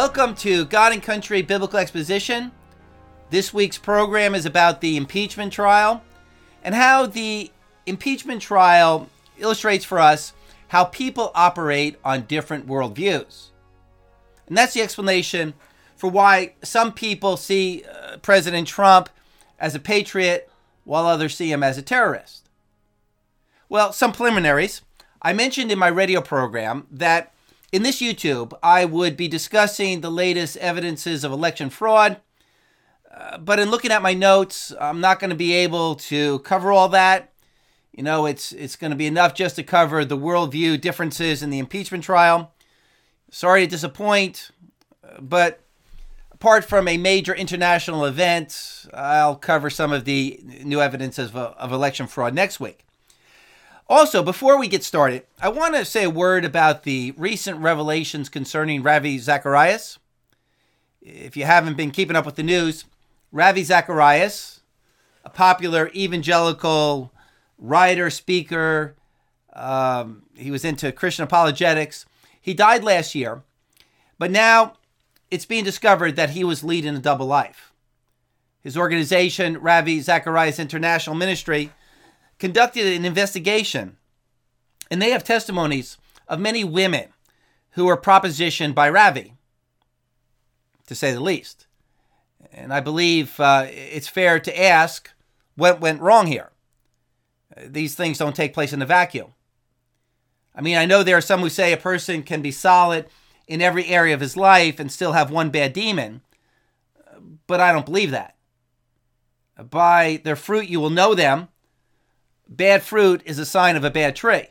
Welcome to God and Country Biblical Exposition. This week's program is about the impeachment trial and how the impeachment trial illustrates for us how people operate on different worldviews. And that's the explanation for why some people see President Trump as a patriot while others see him as a terrorist. Well, some preliminaries. I mentioned in my radio program that in this YouTube, I would be discussing the latest evidences of election fraud, but in looking at my notes, I'm not going to be able to cover all that. You know, it's going to be enough just to cover the worldview differences in the impeachment trial. Sorry to disappoint, but apart from a major international event, I'll cover some of the new evidences of election fraud next week. Also, before we get started, I want to say a word about the recent revelations concerning Ravi Zacharias. If you haven't been keeping up with the news, Ravi Zacharias, a popular evangelical writer, speaker, he was into Christian apologetics. He died last year, but now it's being discovered that he was leading a double life. His organization, Ravi Zacharias International Ministry, conducted an investigation, and they have testimonies of many women who were propositioned by Ravi, to say the least. And I believe it's fair to ask what went wrong here. These things don't take place in a vacuum. I mean, I know there are some who say a person can be solid in every area of his life and still have one bad demon, but I don't believe that. By their fruit you will know them. Bad fruit is a sign of a bad tree.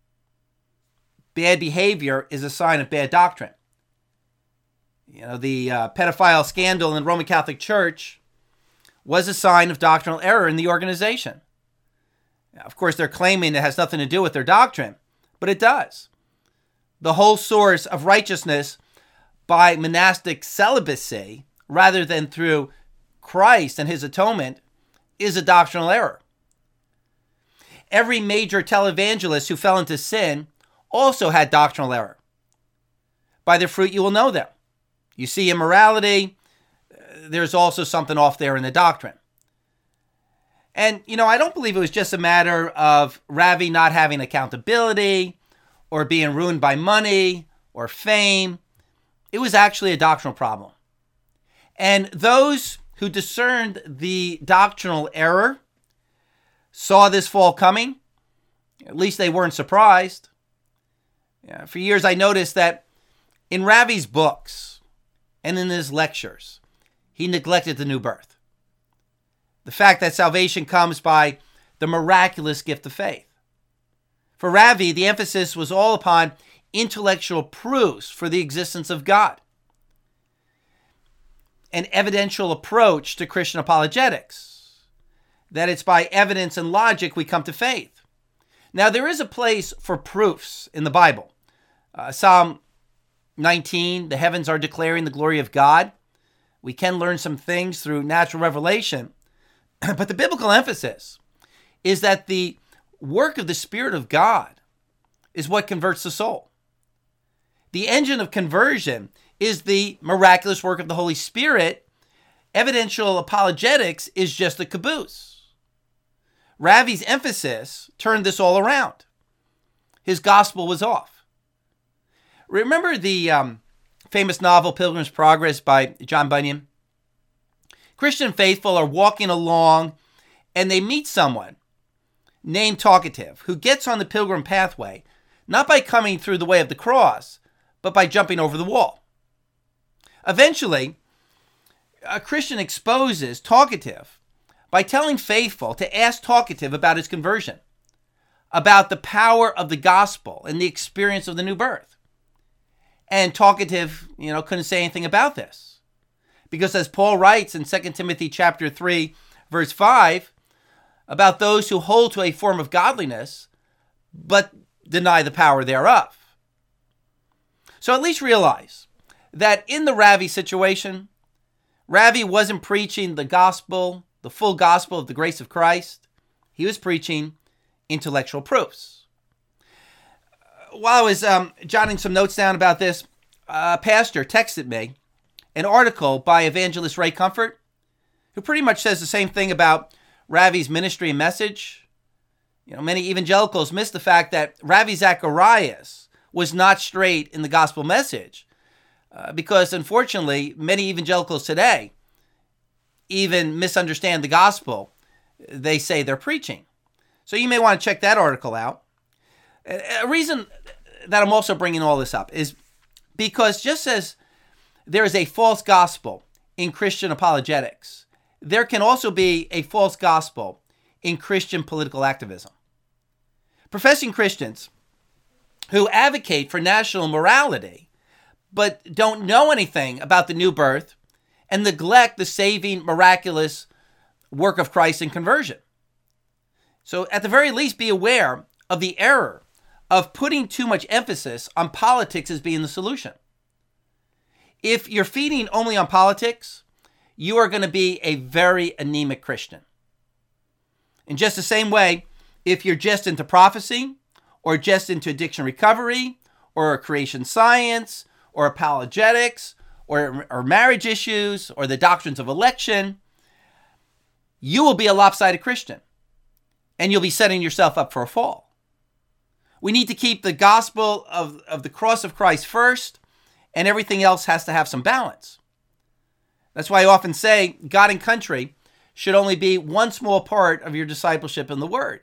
Bad behavior is a sign of bad doctrine. You know, the pedophile scandal in the Roman Catholic Church was a sign of doctrinal error in the organization. Now, of course, they're claiming it has nothing to do with their doctrine, but it does. The whole source of righteousness by monastic celibacy, rather than through Christ and his atonement, is a doctrinal error. Every major televangelist who fell into sin also had doctrinal error. By their fruit you will know them. You see immorality, there's also something off there in the doctrine. And, you know, I don't believe it was just a matter of Ravi not having accountability or being ruined by money or fame. It was actually a doctrinal problem. And those who discerned the doctrinal error saw this fall coming. At least they weren't surprised. Yeah, for years I noticed that in Ravi's books and in his lectures, he neglected the new birth. The fact that salvation comes by the miraculous gift of faith. For Ravi, the emphasis was all upon intellectual proofs for the existence of God. An evidential approach to Christian apologetics. That it's by evidence and logic we come to faith. Now, there is a place for proofs in the Bible. Psalm 19, the heavens are declaring the glory of God. We can learn some things through natural revelation. But the biblical emphasis is that the work of the Spirit of God is what converts the soul. The engine of conversion is the miraculous work of the Holy Spirit. Evidential apologetics is just the caboose. Ravi's emphasis turned this all around. His gospel was off. Remember the famous novel Pilgrim's Progress by John Bunyan? Christian faithful are walking along and they meet someone named Talkative who gets on the pilgrim pathway, not by coming through the way of the cross, but by jumping over the wall. Eventually, a Christian exposes Talkative by telling faithful to ask Talkative about his conversion, about the power of the gospel and the experience of the new birth. And Talkative, couldn't say anything about this. Because as Paul writes in 2 Timothy chapter 3, verse 5, about those who hold to a form of godliness, but deny the power thereof. So at least realize that in the Ravi situation, Ravi wasn't preaching the gospel, the full gospel of the grace of Christ. He was preaching intellectual proofs. While I was jotting some notes down about this, a pastor texted me an article by evangelist Ray Comfort, who pretty much says the same thing about Ravi's ministry and message. Many evangelicals miss the fact that Ravi Zacharias was not straight in the gospel message because, unfortunately, many evangelicals today even misunderstand the gospel they say they're preaching. So you may want to check that article out. A reason that I'm also bringing all this up is because just as there is a false gospel in Christian apologetics, there can also be a false gospel in Christian political activism. Professing Christians who advocate for national morality but don't know anything about the new birth and neglect the saving, miraculous work of Christ in conversion. So at the very least, be aware of the error of putting too much emphasis on politics as being the solution. If you're feeding only on politics, you are going to be a very anemic Christian. In just the same way, if you're just into prophecy, or just into addiction recovery, or creation science, or apologetics, or marriage issues, or the doctrines of election, you will be a lopsided Christian, and you'll be setting yourself up for a fall. We need to keep the gospel of the cross of Christ first, and everything else has to have some balance. That's why I often say God and country should only be one small part of your discipleship in the Word.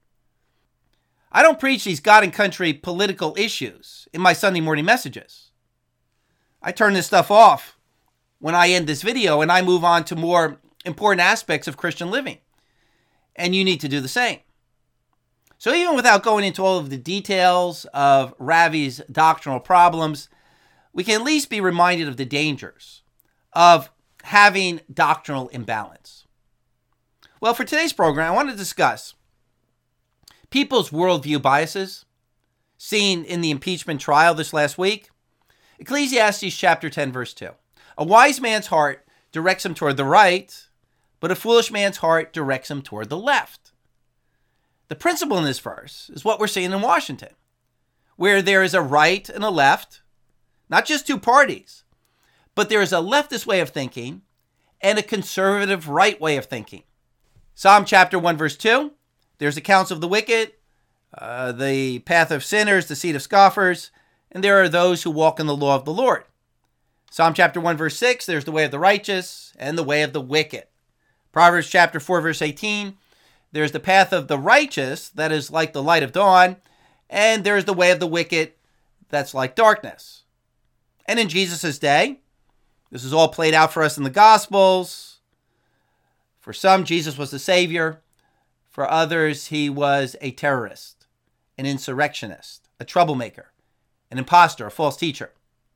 I don't preach these God and country political issues in my Sunday morning messages. I turn this stuff off when I end this video and I move on to more important aspects of Christian living. And you need to do the same. So even without going into all of the details of Ravi's doctrinal problems, we can at least be reminded of the dangers of having doctrinal imbalance. Well, for today's program, I want to discuss people's worldview biases seen in the impeachment trial this last week. Ecclesiastes chapter 10, verse 2. A wise man's heart directs him toward the right, but a foolish man's heart directs him toward the left. The principle in this verse is what we're seeing in Washington, where there is a right and a left, not just two parties, but there is a leftist way of thinking and a conservative right way of thinking. Psalm chapter 1, verse 2. There's accounts of the wicked, the path of sinners, the seat of scoffers, and there are those who walk in the law of the Lord. Psalm chapter 1, verse 6, there's the way of the righteous and the way of the wicked. Proverbs chapter 4, verse 18, there's the path of the righteous that is like the light of dawn, and there's the way of the wicked that's like darkness. And in Jesus' day, this is all played out for us in the Gospels. For some, Jesus was the Savior. For others, he was a terrorist, an insurrectionist, a troublemaker, an imposter, a false teacher.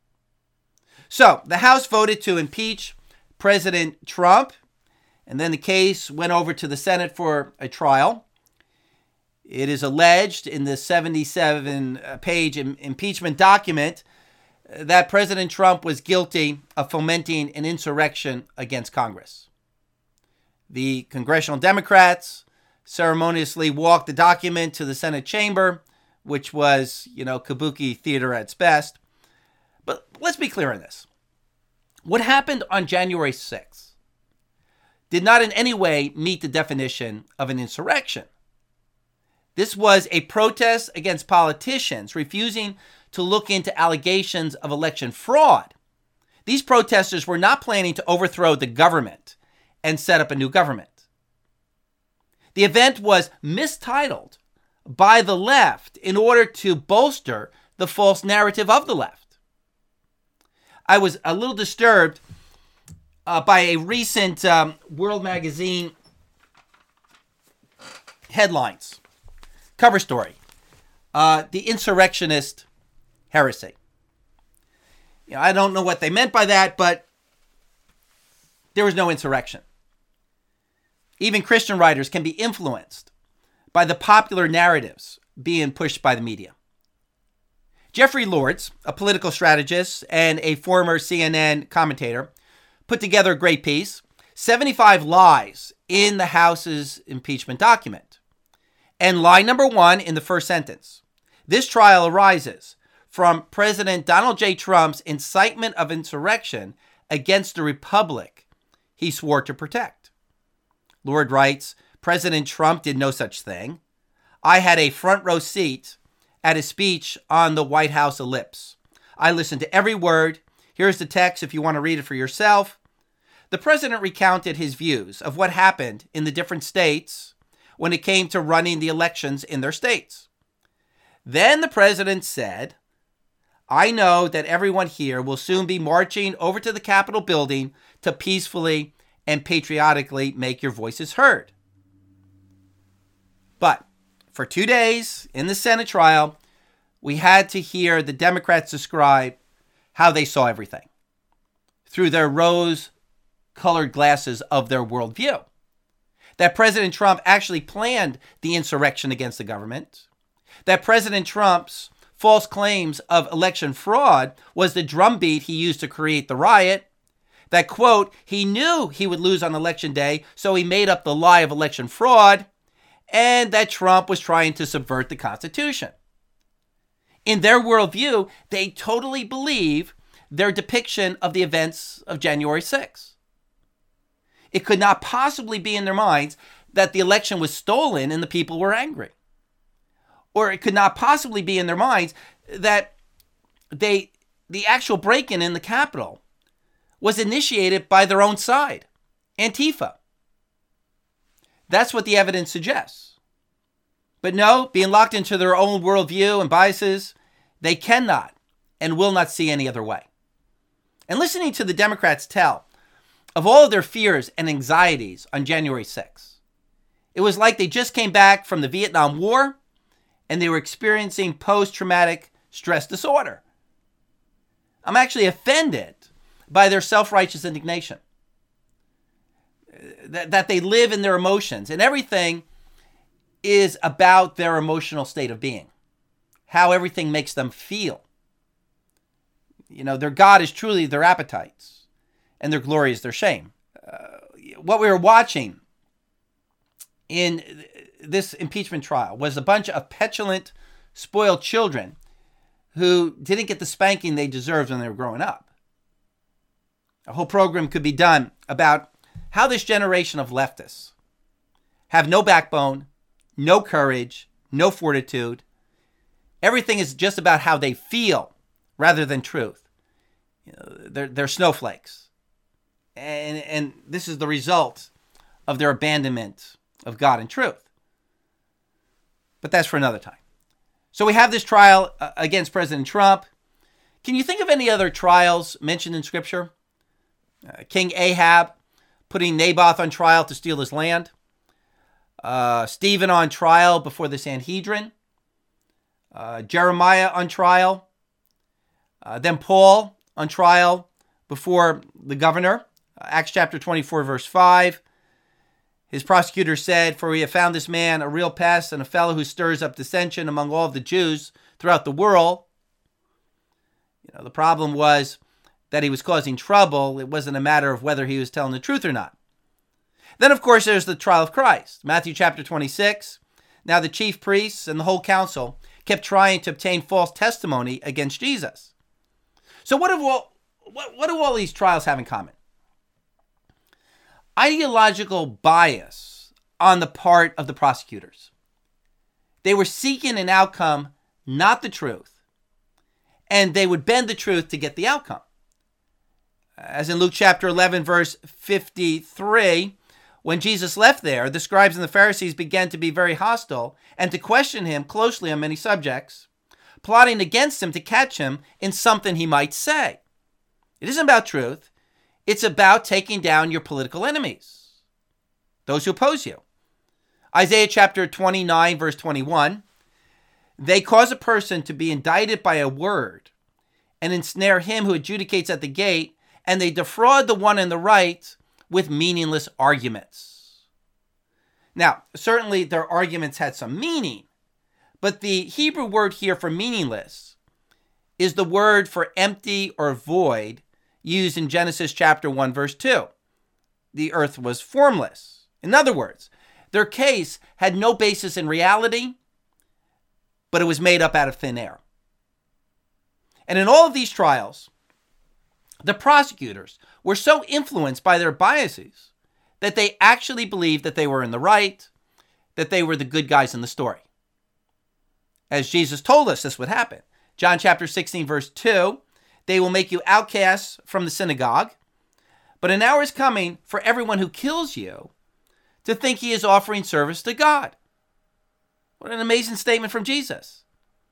So the House voted to impeach President Trump, and then the case went over to the Senate for a trial. It is alleged in the 77-page impeachment document that President Trump was guilty of fomenting an insurrection against Congress. The congressional Democrats ceremoniously walked the document to the Senate chamber, which was, kabuki theater at its best. But let's be clear on this. What happened on January 6th did not in any way meet the definition of an insurrection. This was a protest against politicians refusing to look into allegations of election fraud. These protesters were not planning to overthrow the government and set up a new government. The event was mistitled by the left in order to bolster the false narrative of the left. I was a little disturbed by a recent World Magazine headlines, cover story, the insurrectionist heresy. I don't know what they meant by that, but there was no insurrection. Even Christian writers can be influenced by the popular narratives being pushed by the media. Jeffrey Lords, a political strategist and a former CNN commentator, put together a great piece, 75 Lies in the House's impeachment document. And lie number 1 in the first sentence. This trial arises from President Donald J. Trump's incitement of insurrection against the republic he swore to protect. Lord writes, President Trump did no such thing. I had a front row seat at his speech on the White House ellipse. I listened to every word. Here's the text if you want to read it for yourself. The president recounted his views of what happened in the different states when it came to running the elections in their states. Then the president said, I know that everyone here will soon be marching over to the Capitol building to peacefully and patriotically make your voices heard. But for 2 days in the Senate trial, we had to hear the Democrats describe how they saw everything through their rose-colored glasses of their worldview. That President Trump actually planned the insurrection against the government. That President Trump's false claims of election fraud was the drumbeat he used to create the riot. That, quote, he knew he would lose on election day, so he made up the lie of election fraud, and that Trump was trying to subvert the Constitution. In their worldview, they totally believe their depiction of the events of January 6th. It could not possibly be in their minds that the election was stolen and the people were angry. Or it could not possibly be in their minds that the actual break-in in the Capitol was initiated by their own side, Antifa. That's what the evidence suggests. But no, being locked into their own worldview and biases, they cannot and will not see any other way. And listening to the Democrats tell of all of their fears and anxieties on January 6th, it was like they just came back from the Vietnam War and they were experiencing post-traumatic stress disorder. I'm actually offended by their self-righteous indignation. That they live in their emotions and everything is about their emotional state of being, how everything makes them feel. You know, their God is truly their appetites and their glory is their shame. What we were watching in this impeachment trial was a bunch of petulant, spoiled children who didn't get the spanking they deserved when they were growing up. A whole program could be done about how this generation of leftists have no backbone, no courage, no fortitude. Everything is just about how they feel rather than truth. You know, they're snowflakes. And this is the result of their abandonment of God and truth. But that's for another time. So we have this trial against President Trump. Can you think of any other trials mentioned in Scripture? King Ahab putting Naboth on trial to steal his land. Stephen on trial before the Sanhedrin. Jeremiah on trial. Then Paul on trial before the governor. Acts chapter 24, verse 5. His prosecutor said, "For we have found this man a real pest and a fellow who stirs up dissension among all of the Jews throughout the world." You know, the problem was that he was causing trouble. It wasn't a matter of whether he was telling the truth or not. Then, of course, there's the trial of Christ. Matthew chapter 26. Now the chief priests and the whole council kept trying to obtain false testimony against Jesus. So what do all these trials have in common? Ideological bias on the part of the prosecutors. They were seeking an outcome, not the truth. And they would bend the truth to get the outcome. As in Luke chapter 11, verse 53, when Jesus left there, the scribes and the Pharisees began to be very hostile and to question him closely on many subjects, plotting against him to catch him in something he might say. It isn't about truth. It's about taking down your political enemies, those who oppose you. Isaiah chapter 29, verse 21, they cause a person to be indicted by a word and ensnare him who adjudicates at the gate, and they defraud the one in the right with meaningless arguments. Now, certainly their arguments had some meaning, but the Hebrew word here for meaningless is the word for empty or void used in Genesis chapter 1, verse 2. The earth was formless. In other words, their case had no basis in reality, but it was made up out of thin air. And in all of these trials, The prosecutors were so influenced by their biases that they actually believed that they were in the right, that they were the good guys in the story. As Jesus told us this would happen. John chapter 16, verse 2, they will make you outcasts from the synagogue, but an hour is coming for everyone who kills you to think he is offering service to God. What an amazing statement from Jesus.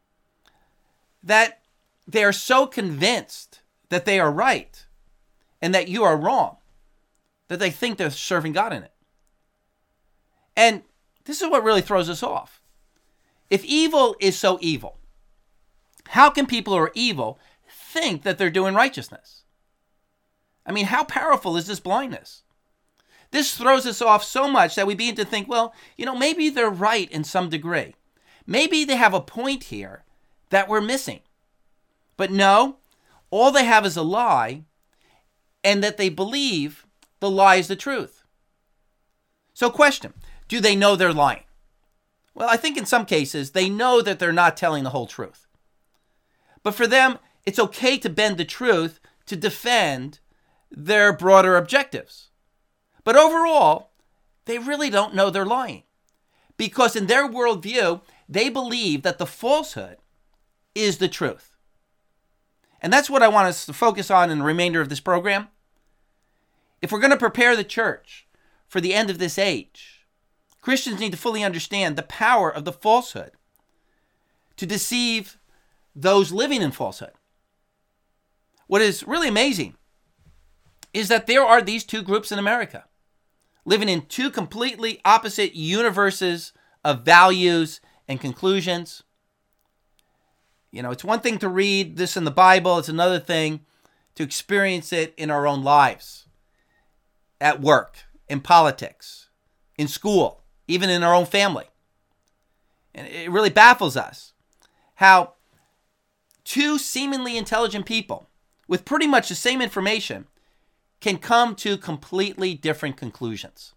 That they are so convinced that they are right and that you are wrong, that they think they're serving God in it. And this is what really throws us off. If evil is so evil, how can people who are evil think that they're doing righteousness? I mean, how powerful is this blindness? This throws us off so much that we begin to think, well, maybe they're right in some degree. Maybe they have a point here that we're missing. But no, all they have is a lie, and that they believe the lie is the truth. So question, do they know they're lying? Well, I think in some cases they know that they're not telling the whole truth. But for them, it's okay to bend the truth to defend their broader objectives. But overall, they really don't know they're lying. Because in their worldview, they believe that the falsehood is the truth. And that's what I want us to focus on in the remainder of this program. If we're going to prepare the church for the end of this age, Christians need to fully understand the power of the falsehood to deceive those living in falsehood. What is really amazing is that there are these two groups in America living in two completely opposite universes of values and conclusions. It's one thing to read this in the Bible. It's another thing to experience it in our own lives, at work, in politics, in school, even in our own family. And it really baffles us how two seemingly intelligent people with pretty much the same information can come to completely different conclusions.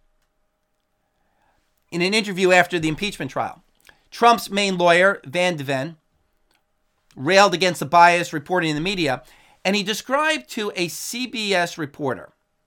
In an interview after the impeachment trial, Trump's main lawyer, Van de Ven, railed against the bias reporting in the media, and he described to a CBS reporter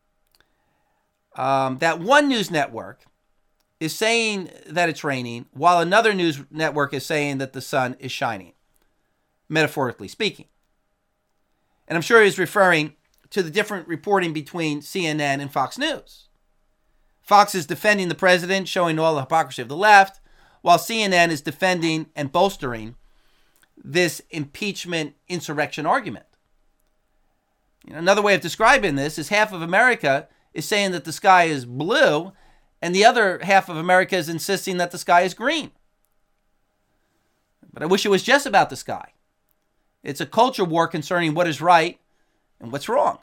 that one news network is saying that it's raining, while another news network is saying that the sun is shining, metaphorically speaking. And I'm sure he's referring to the different reporting between CNN and Fox News. Fox is defending the president, showing all the hypocrisy of the left, while CNN is defending and bolstering this impeachment insurrection argument. Another way of describing this is half of America is saying that the sky is blue, and the other half of America is insisting that the sky is green. But I wish it was just about the sky. It's a culture war concerning what is right and what's wrong.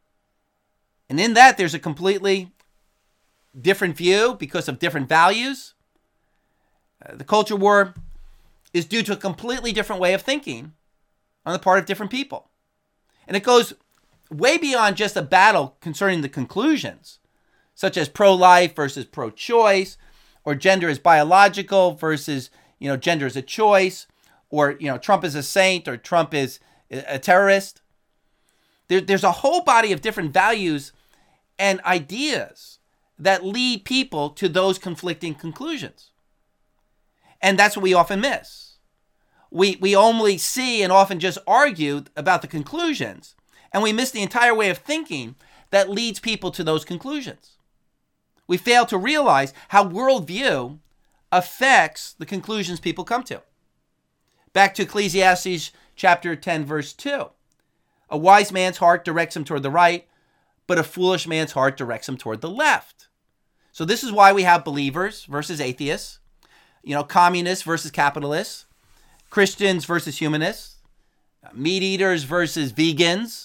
And in that, there's a completely different view because of different values. The culture war is due to a completely different way of thinking on the part of different people. And it goes way beyond just a battle concerning the conclusions, such as pro-life versus pro-choice, or gender is biological versus, gender is a choice, or, Trump is a saint or Trump is a terrorist. There's a whole body of different values and ideas that lead people to those conflicting conclusions. And that's what we often miss. We only see and often just argue about the conclusions, and we miss the entire way of thinking that leads people to those conclusions. We fail to realize how worldview affects the conclusions people come to. Back to Ecclesiastes chapter 10, verse 2. A wise man's heart directs him toward the right, but a foolish man's heart directs him toward the left. So this is why we have believers versus atheists, communists versus capitalists, Christians versus humanists, meat eaters versus vegans,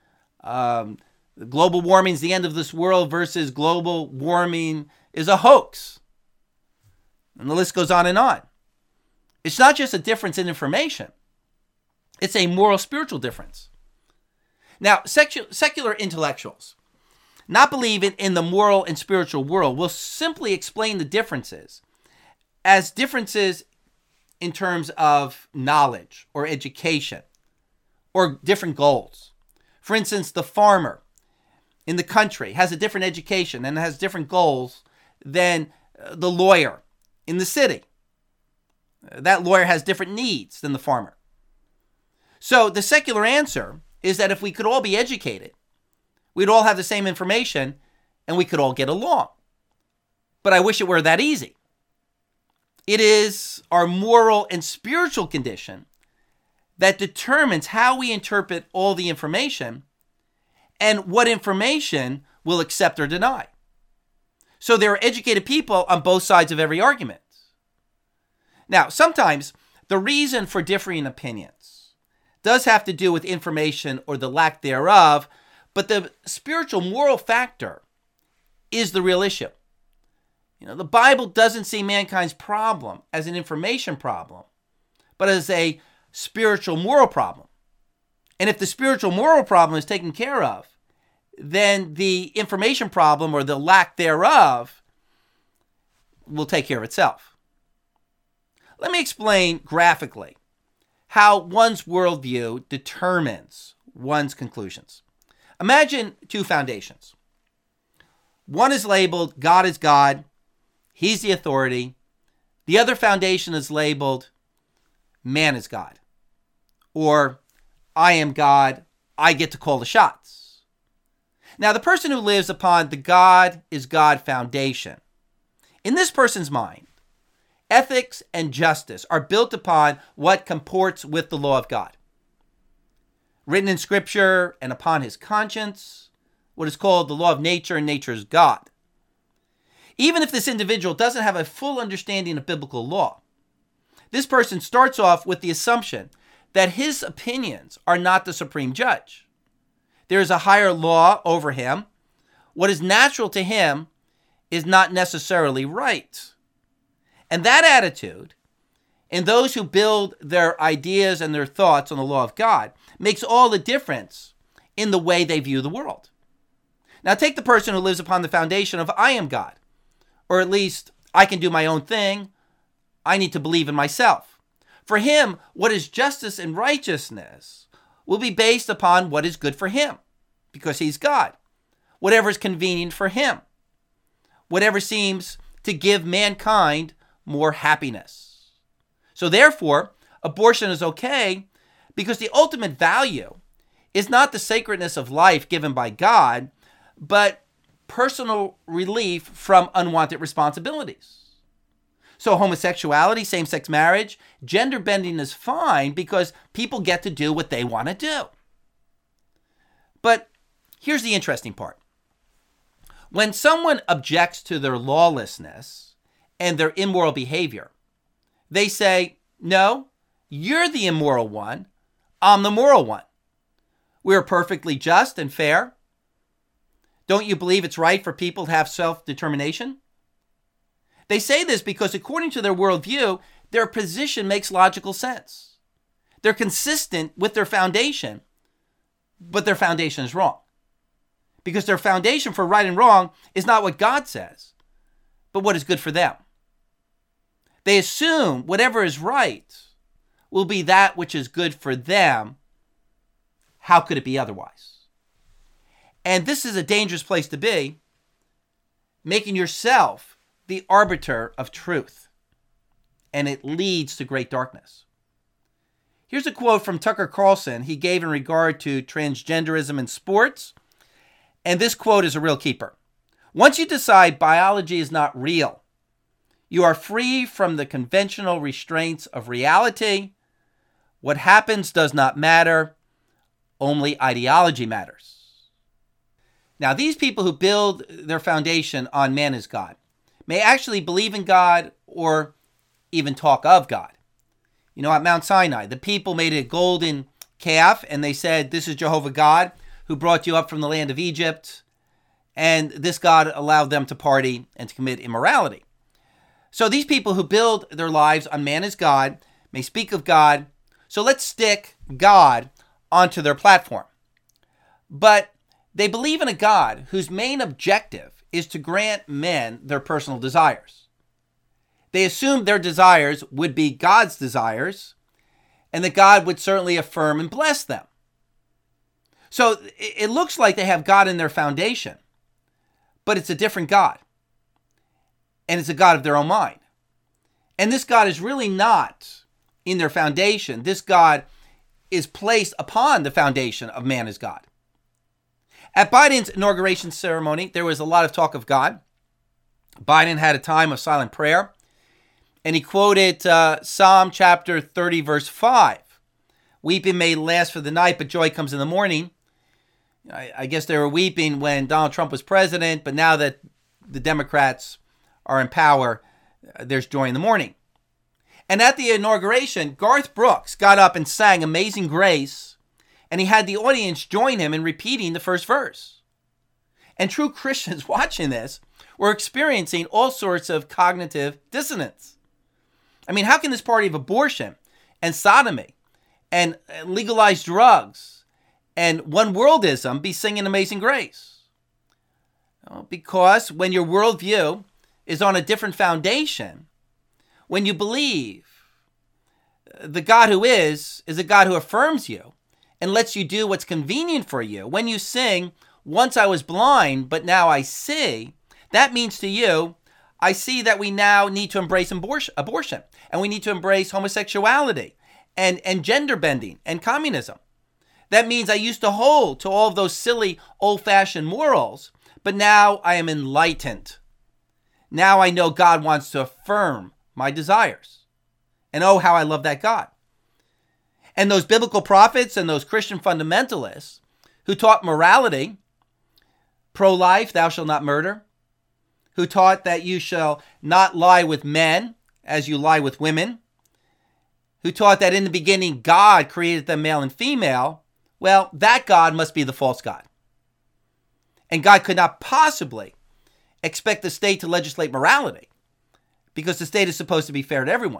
global warming is the end of this world versus global warming is a hoax. And the list goes on and on. It's not just a difference in information. It's a moral spiritual difference. Now, secular intellectuals, not believing in the moral and spiritual world, will simply explain the differences as differences in terms of knowledge or education or different goals. For instance, the farmer in the country has a different education and has different goals than the lawyer in the city. That lawyer has different needs than the farmer. So the secular answer is that if we could all be educated, we'd all have the same information and we could all get along. But I wish it were that easy. It is our moral and spiritual condition that determines how we interpret all the information and what information we'll accept or deny. So there are educated people on both sides of every argument. Now, sometimes the reason for differing opinions does have to do with information or the lack thereof, but the spiritual moral factor is the real issue. The Bible doesn't see mankind's problem as an information problem, but as a spiritual moral problem. And if the spiritual moral problem is taken care of, then the information problem or the lack thereof will take care of itself. Let me explain graphically how one's worldview determines one's conclusions. Imagine two foundations. One is labeled God is God, He's the authority. The other foundation is labeled man is God, or I am God, I get to call the shots. Now, the person who lives upon the God is God foundation, in this person's mind, ethics and justice are built upon what comports with the law of God. Written in Scripture and upon his conscience, what is called the law of nature and nature's God. Even if this individual doesn't have a full understanding of biblical law, this person starts off with the assumption that his opinions are not the supreme judge. There is a higher law over him. What is natural to him is not necessarily right. And that attitude, in those who build their ideas and their thoughts on the law of God, makes all the difference in the way they view the world. Now take the person who lives upon the foundation of I am God, or at least I can do my own thing. I need to believe in myself. For him, what is justice and righteousness will be based upon what is good for him, because he's God. Whatever is convenient for him. Whatever seems to give mankind more happiness. So therefore, abortion is okay because the ultimate value is not the sacredness of life given by God, but personal relief from unwanted responsibilities. So homosexuality, same-sex marriage, gender bending is fine because people get to do what they want to do. But here's the interesting part. When someone objects to their lawlessness and their immoral behavior, they say, no, you're the immoral one, I'm the moral one. We're perfectly just and fair. Don't you believe it's right for people to have self-determination? They say this because according to their worldview, their position makes logical sense. They're consistent with their foundation, but their foundation is wrong. Because their foundation for right and wrong is not what God says, but what is good for them. They assume whatever is right will be that which is good for them. How could it be otherwise? And this is a dangerous place to be, making yourself the arbiter of truth. And it leads to great darkness. Here's a quote from Tucker Carlson he gave in regard to transgenderism in sports. And this quote is a real keeper. Once you decide biology is not real, you are free from the conventional restraints of reality. What happens does not matter. Only ideology matters. Now, these people who build their foundation on man is God may actually believe in God or even talk of God. At Mount Sinai, the people made a golden calf and they said, this is Jehovah God who brought you up from the land of Egypt. And this God allowed them to party and to commit immorality. So these people who build their lives on man is God may speak of God. So let's stick God onto their platform. But they believe in a God whose main objective is to grant men their personal desires. They assume their desires would be God's desires, and that God would certainly affirm and bless them. So it looks like they have God in their foundation, but it's a different God. And it's a God of their own mind. And this God is really not in their foundation. This God is placed upon the foundation of man as God. At Biden's inauguration ceremony, there was a lot of talk of God. Biden had a time of silent prayer, and he quoted Psalm chapter 30, verse 5. Weeping may last for the night, but joy comes in the morning. I guess they were weeping when Donald Trump was president, but now that the Democrats are in power, there's joy in the morning. And at the inauguration, Garth Brooks got up and sang Amazing Grace, and he had the audience join him in repeating the first verse. And true Christians watching this were experiencing all sorts of cognitive dissonance. I mean, how can this party of abortion and sodomy and legalized drugs and one-worldism be singing Amazing Grace? Well, because when your worldview is on a different foundation, when you believe the God who is a God who affirms you and lets you do what's convenient for you, when you sing, once I was blind, but now I see, that means to you, I see that we now need to embrace abortion, and we need to embrace homosexuality and gender bending and communism. That means I used to hold to all of those silly old-fashioned morals, but now I am enlightened. Now I know God wants to affirm my desires. And oh, how I love that God. And those biblical prophets and those Christian fundamentalists who taught morality, pro-life, thou shalt not murder, who taught that you shall not lie with men as you lie with women, who taught that in the beginning God created them male and female, well, that God must be the false God. And God could not possibly expect the state to legislate morality because the state is supposed to be fair to everyone.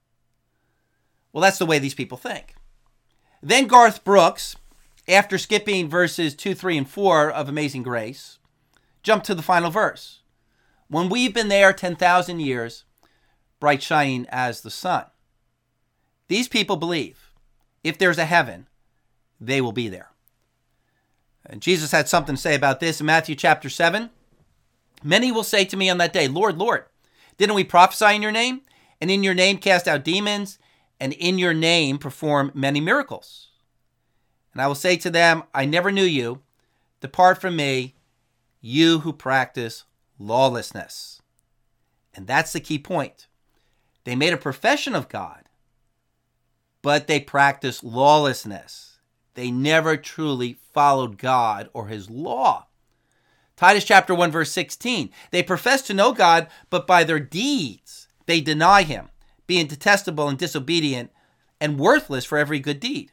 Well, that's the way these people think. Then Garth Brooks, after skipping verses 2, 3, and 4 of Amazing Grace, jumped to the final verse. When we've been there 10,000 years, bright shining as the sun. These people believe if there's a heaven, they will be there. And Jesus had something to say about this in Matthew chapter 7. Many will say to me on that day, Lord, Lord, didn't we prophesy in your name? And in your name cast out demons? And in your name perform many miracles? And I will say to them, I never knew you. Depart from me, you who practice lawlessness. And that's the key point. They made a profession of God, but they practiced lawlessness. They never truly followed God or his law. Titus chapter 1 verse 16. They profess to know God, but by their deeds they deny him, being detestable and disobedient and worthless for every good deed.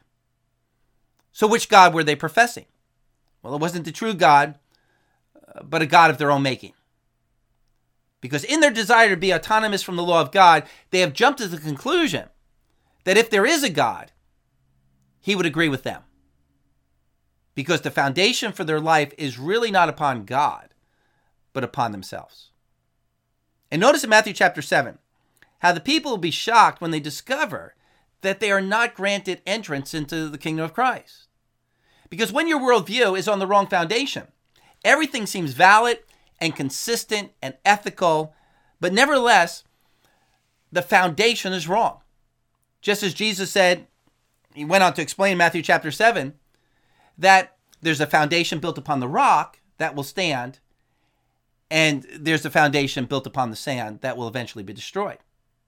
So which God were they professing? Well, it wasn't the true God, but a God of their own making. Because in their desire to be autonomous from the law of God, they have jumped to the conclusion that if there is a God, he would agree with them. Because the foundation for their life is really not upon God, but upon themselves. And notice in Matthew chapter 7, how the people will be shocked when they discover that they are not granted entrance into the kingdom of Christ. Because when your worldview is on the wrong foundation, everything seems valid and consistent and ethical, but nevertheless, the foundation is wrong. Just as Jesus said, he went on to explain in Matthew chapter 7, that there's a foundation built upon the rock that will stand, and there's a foundation built upon the sand that will eventually be destroyed.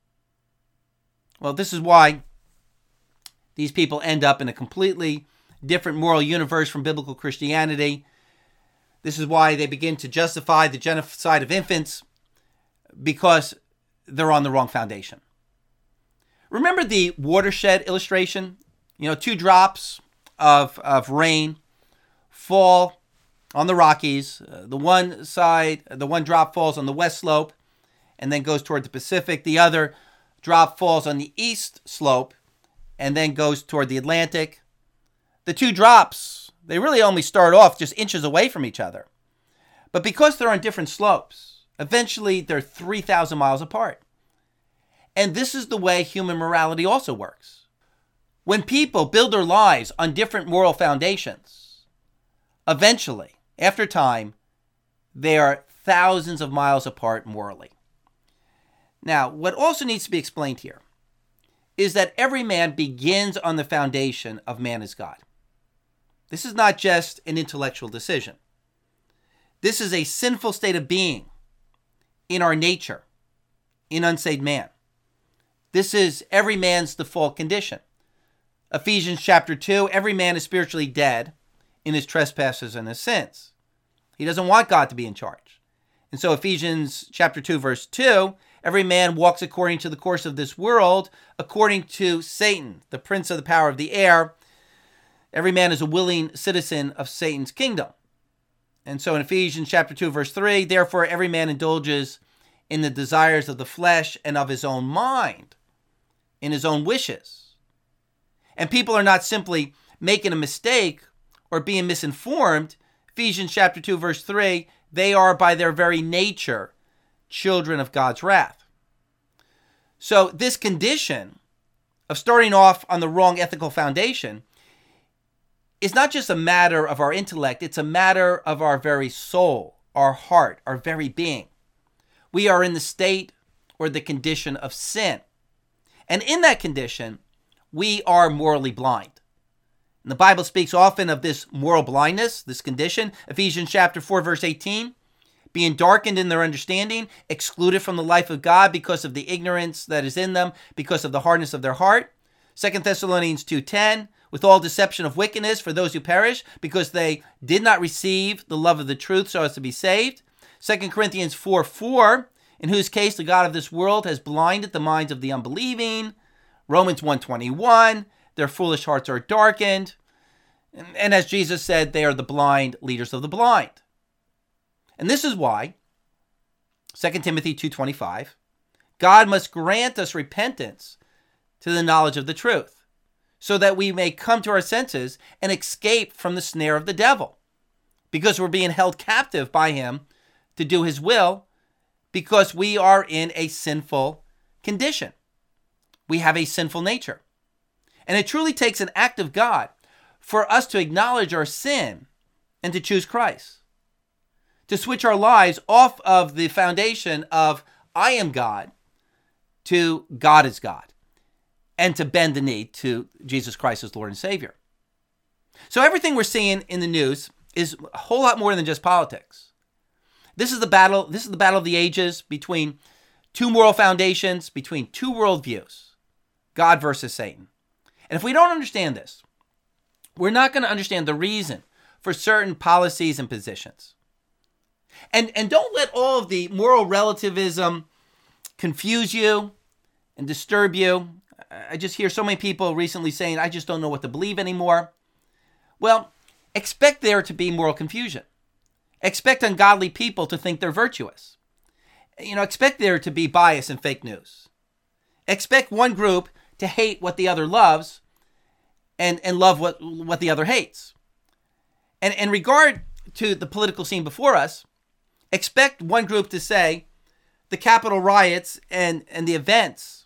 Well, this is why these people end up in a completely different moral universe from biblical Christianity. This is why they begin to justify the genocide of infants, because they're on the wrong foundation. Remember the watershed illustration? 2 drops of rain fall on the Rockies. The one drop falls on the west slope and then goes toward the Pacific. The other drop falls on the east slope and then goes toward the Atlantic. The 2 drops, they really only start off just inches away from each other. But because they're on different slopes, eventually they're 3,000 miles apart. And this is the way human morality also works. When people build their lives on different moral foundations, eventually, after time, they are thousands of miles apart morally. Now, what also needs to be explained here is that every man begins on the foundation of man as God. This is not just an intellectual decision. This is a sinful state of being in our nature, in unsaved man. This is every man's default condition. Ephesians chapter 2, every man is spiritually dead in his trespasses and his sins. He doesn't want God to be in charge. And so Ephesians chapter 2, verse 2, every man walks according to the course of this world, according to Satan, the prince of the power of the air. Every man is a willing citizen of Satan's kingdom. And so in Ephesians chapter 2, verse 3, therefore every man indulges in the desires of the flesh and of his own mind, in his own wishes. And people are not simply making a mistake or being misinformed. Ephesians chapter 2, verse 3, they are by their very nature children of God's wrath. So this condition of starting off on the wrong ethical foundation is not just a matter of our intellect, it's a matter of our very soul, our heart, our very being. We are in the state or the condition of sin. And in that condition, we are morally blind. And the Bible speaks often of this moral blindness, this condition. Ephesians chapter 4, verse 18, being darkened in their understanding, excluded from the life of God because of the ignorance that is in them, because of the hardness of their heart. 2 Thessalonians 2:10, with all deception of wickedness for those who perish, because they did not receive the love of the truth so as to be saved. 2 Corinthians 4:4, in whose case the God of this world has blinded the minds of the unbelieving. Romans 1:21, their foolish hearts are darkened. And as Jesus said, they are the blind leaders of the blind. And this is why, 2 Timothy 2:25, God must grant us repentance to the knowledge of the truth, so that we may come to our senses and escape from the snare of the devil, because we're being held captive by him to do his will, because we are in a sinful condition. We have a sinful nature. And it truly takes an act of God for us to acknowledge our sin and to choose Christ, to switch our lives off of the foundation of I am God to God is God, and to bend the knee to Jesus Christ as Lord and Savior. So everything we're seeing in the news is a whole lot more than just politics. This is the battle of the ages between two moral foundations, between two worldviews, God versus Satan. And if we don't understand this, we're not going to understand the reason for certain policies and positions. And don't let all of the moral relativism confuse you and disturb you. I just hear so many people recently saying, I just don't know what to believe anymore. Well, expect there to be moral confusion. Expect ungodly people to think they're virtuous. Expect there to be bias and fake news. Expect one group to hate what the other loves and love what the other hates. And in regard to the political scene before us, expect one group to say the Capitol riots and the events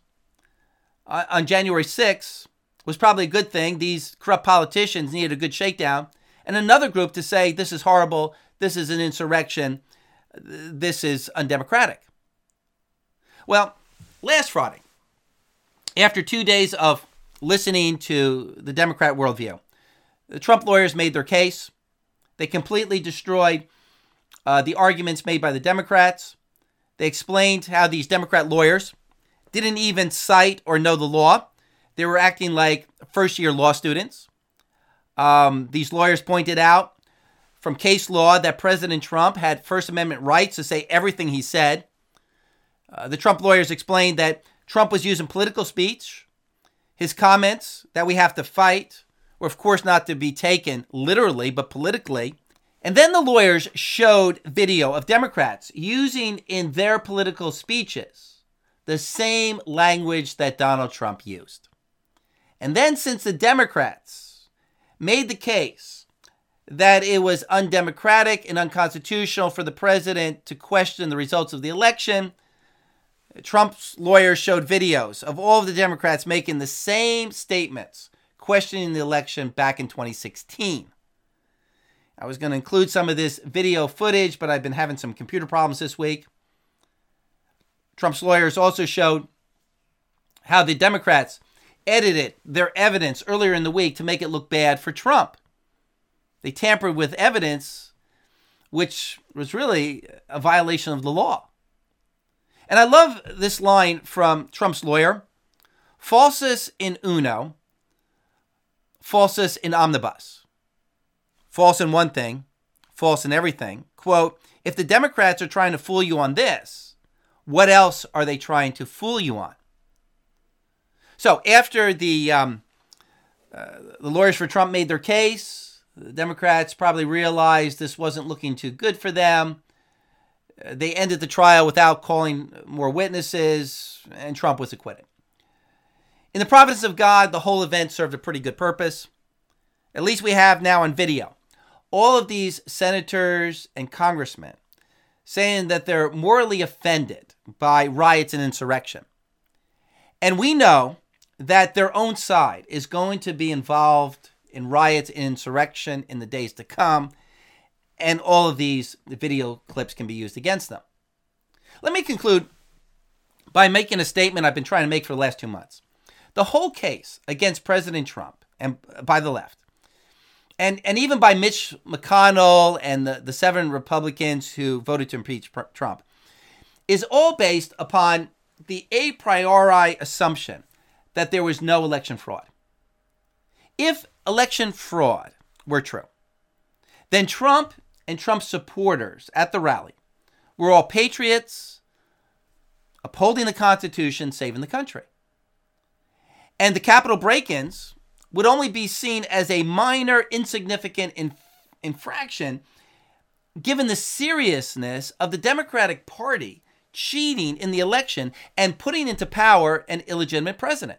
on January 6th was probably a good thing. These corrupt politicians needed a good shakedown. And another group to say this is horrible, this is an insurrection, this is undemocratic. Well, last Friday, after 2 days of listening to the Democrat worldview, the Trump lawyers made their case. They completely destroyed the arguments made by the Democrats. They explained how these Democrat lawyers didn't even cite or know the law. They were acting like first-year law students. These lawyers pointed out from case law that President Trump had First Amendment rights to say everything he said. The Trump lawyers explained that Trump was using political speech. His comments that we have to fight were, of course, not to be taken literally, but politically. And then the lawyers showed video of Democrats using in their political speeches the same language that Donald Trump used. And then, since the Democrats made the case that it was undemocratic and unconstitutional for the president to question the results of the election, Trump's lawyers showed videos of all of the Democrats making the same statements, questioning the election back in 2016. I was going to include some of this video footage, but I've been having some computer problems this week. Trump's lawyers also showed how the Democrats edited their evidence earlier in the week to make it look bad for Trump. They tampered with evidence, which was really a violation of the law. And I love this line from Trump's lawyer: falsus in uno, falsus in omnibus. False in one thing, false in everything. Quote, if the Democrats are trying to fool you on this, what else are they trying to fool you on? So after the lawyers for Trump made their case, the Democrats probably realized this wasn't looking too good for them. They ended the trial without calling more witnesses, and Trump was acquitted. In the providence of God, the whole event served a pretty good purpose. At least we have now on video all of these senators and congressmen saying that they're morally offended by riots and insurrection. And we know that their own side is going to be involved in riots and insurrection in the days to come, and all of these video clips can be used against them. Let me conclude by making a statement I've been trying to make for the last 2 months. The whole case against President Trump, and by the left, and even by Mitch McConnell and the 7 Republicans who voted to impeach Trump, is all based upon the a priori assumption that there was no election fraud. If election fraud were true, then Trump and Trump's supporters at the rally were all patriots, upholding the Constitution, saving the country. And the Capitol break-ins would only be seen as a minor, insignificant infraction given the seriousness of the Democratic Party cheating in the election and putting into power an illegitimate president.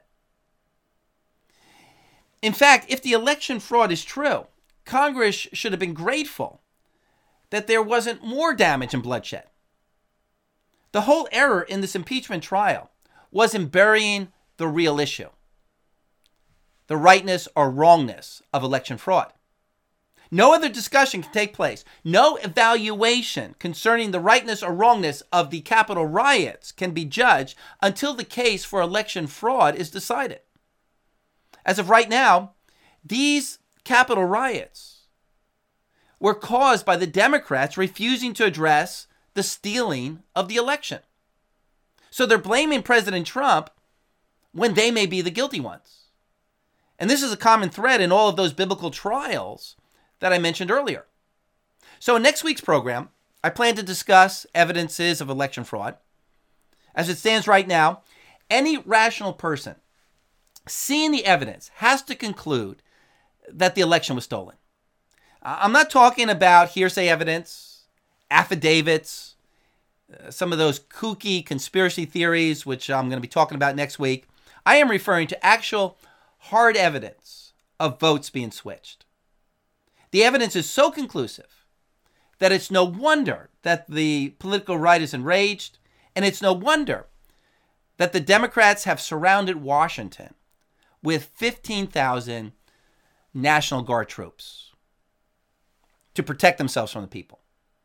In fact, if the election fraud is true, Congress should have been grateful that there wasn't more damage and bloodshed. The whole error in this impeachment trial was in burying the real issue: the rightness or wrongness of election fraud. No other discussion can take place. No evaluation concerning the rightness or wrongness of the Capitol riots can be judged until the case for election fraud is decided. As of right now, these Capitol riots were caused by the Democrats refusing to address the stealing of the election. So they're blaming President Trump when they may be the guilty ones. And this is a common thread in all of those biblical trials that I mentioned earlier. So in next week's program, I plan to discuss evidences of election fraud. As it stands right now, any rational person seeing the evidence has to conclude that the election was stolen. I'm not talking about hearsay evidence, affidavits, some of those kooky conspiracy theories, which I'm going to be talking about next week. I am referring to actual hard evidence of votes being switched. The evidence is so conclusive that it's no wonder that the political right is enraged, and it's no wonder that the Democrats have surrounded Washington with 15,000 National Guard troops to protect themselves from the people.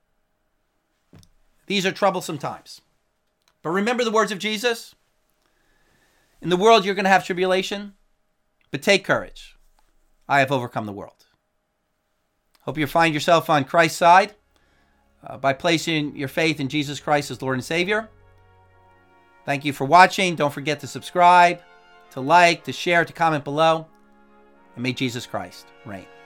These are troublesome times. But remember the words of Jesus: in the world you're going to have tribulation, but take courage. I have overcome the world. Hope you find yourself on Christ's side by placing your faith in Jesus Christ as Lord and Savior. Thank you for watching. Don't forget to subscribe, to like, to share, to comment below. And may Jesus Christ reign.